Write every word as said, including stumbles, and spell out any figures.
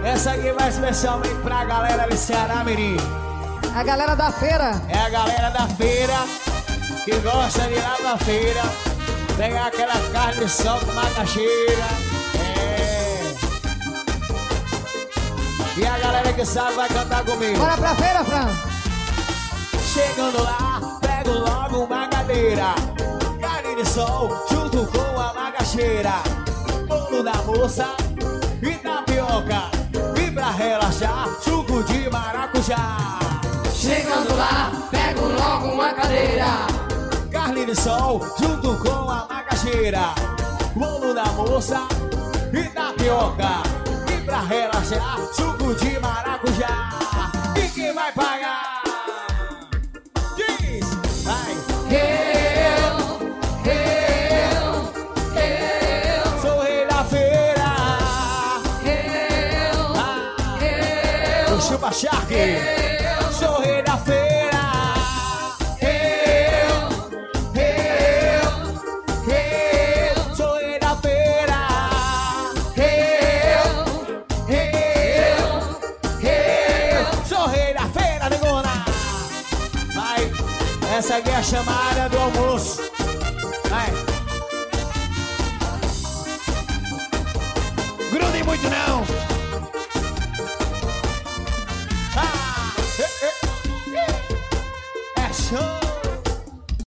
Essa aqui vai especialmente pra galera de Ceará, Mirim. A galera da feira. É a galera da feira que gosta de ir lá pra feira pegar aquela carne de sol com macaxeira. É. E a galera que sabe vai cantar comigo. Bora pra feira, Fran. Chegando lá, pego logo uma cadeira, carne de sol junto com a macaxeira, bolo da moça e tapioca, e pra relaxar, suco de maracujá. Chegando lá, pego logo uma cadeira, carne de sol junto com a macaxeira, bolo da moça e tapioca, e pra relaxar, suco de maracujá. E quem vai pagar? Diz! Vai! eu, eu, eu, Sou rei da feira! eu, Ah, eu, o Chupa Shark! Sou rei da feira! Eu, eu, eu, sou rei da feira! Eu, eu, eu, sou rei da feira, negona! Vai! Essa aqui é a chamada do almoço! Vai! Grudem muito não!